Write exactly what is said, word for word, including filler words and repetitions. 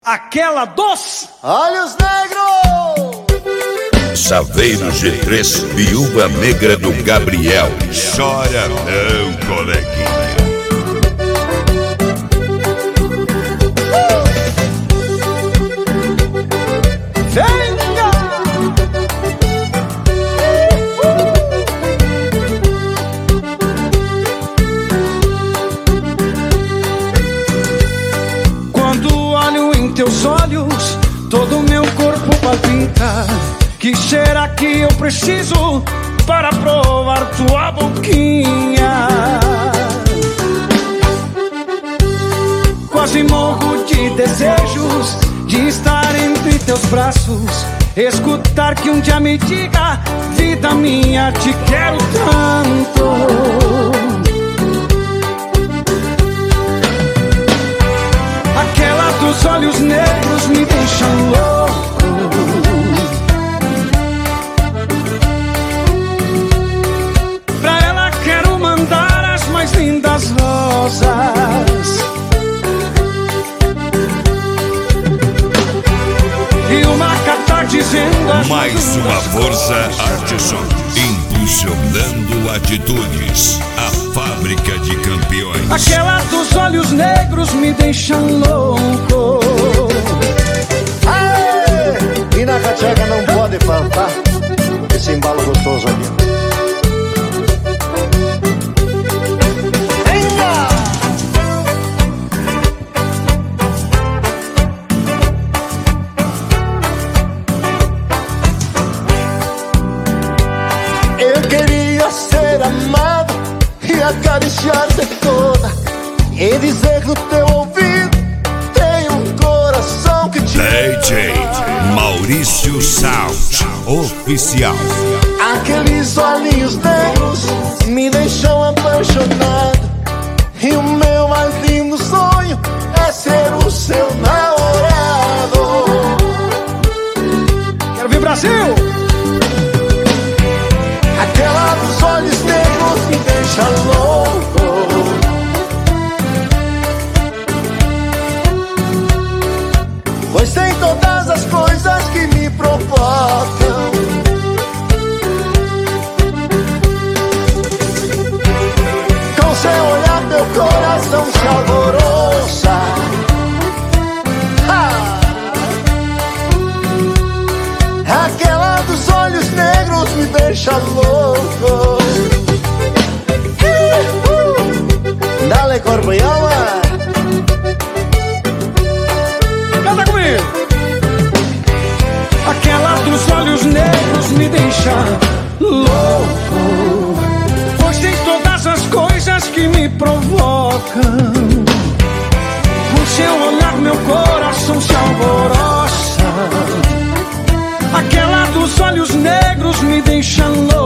Aquela dos Olhos Negros. Saveiro G três, Viúva Negra do Gabriel. Chora não, coleguinha. Venga! Quando olho em teus olhos, todo meu corpo palpita. Que cheira que eu preciso para provar tua boquinha. Quase morro de desejos de estar entre teus braços, escutar que um dia me diga: vida minha, te quero tanto. Aquela dos olhos negros me deixa louco. Pra ela quero mandar as mais lindas rosas e uma carta dizendo: mais uma força Artisan, impulsionando atitudes, a fábrica de campeões. Aquela dos olhos negros me deixa louco. Aê! E na cachaca não pode faltar esse embalo gostoso aqui. Eu queria ser amado e acariciar-te toda e dizer no teu ouvido: tem um coração que te... D J Maurício Sound Oficial. Aqueles olhinhos negros me deixam apaixonado, e o meu mais lindo sonho é ser o seu namorado. Quero ver Brasil! Aquela dos olhos negros me deixa louco. Pois tem todas as coisas que me provocam. Com seu olhar meu coração se alvoroça. Ah! Aquela dos olhos negros me deixa louco. Dale, Corbeola. Canta comigo! Aquela dos olhos negros me deixa louco. Pois tem todas as coisas que me provocam. Com seu olhar meu coração se alvoroça. Aquela dos olhos negros me deixa louco.